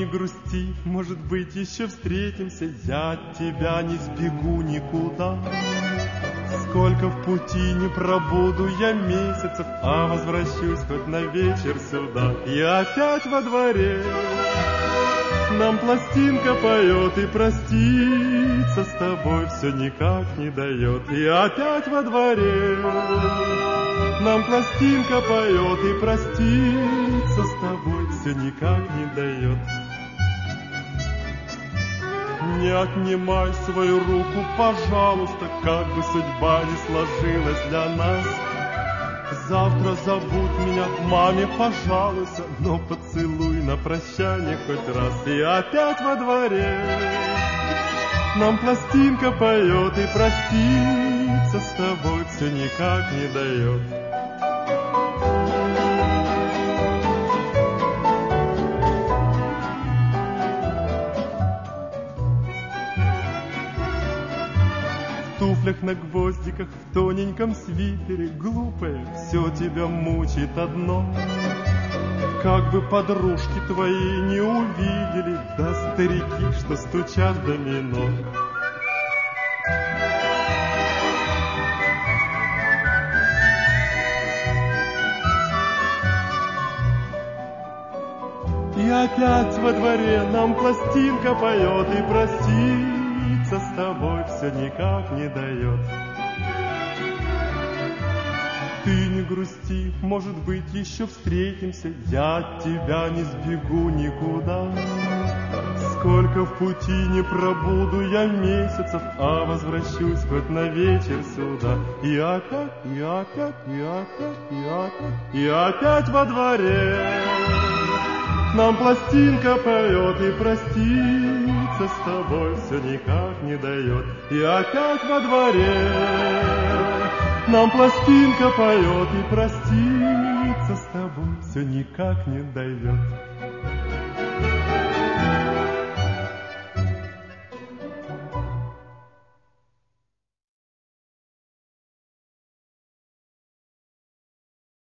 не грусти, может быть, еще встретимся. Я от тебя не сбегу никуда. Сколько в пути не пробуду я месяцев, а возвращусь хоть на вечер сюда. И опять во дворе нам пластинка поет, и проститься с тобой все никак не дает. И опять во дворе нам пластинка поет, и проститься с тобой все никак не дает. Не отнимай свою руку, пожалуйста, как бы судьба не сложилась для нас. Завтра забудь меня, маме пожалуйста, но поцелуй на прощание хоть раз. И опять во дворе нам пластинка поет, и проститься с тобой все никак не дает. В туфлях на гвоздиках, в тоненьком свитере, глупая, все тебя мучает одно. Как бы подружки твои не увидели, да старики, что стучат в домино. И опять во дворе нам пластинка поет, и проститься с тобой все никак не дает. Ты не грусти, может быть, еще встретимся. Я от тебя не сбегу никуда. Сколько в пути не пробуду я месяцев, а возвращусь хоть на вечер сюда. И опять, и опять, и опять, и опять, и опять во дворе нам пластинка поет, и проститься с тобой все никак не дает. И опять во дворе нам пластинка поет, и проститься с тобой все никак не дает.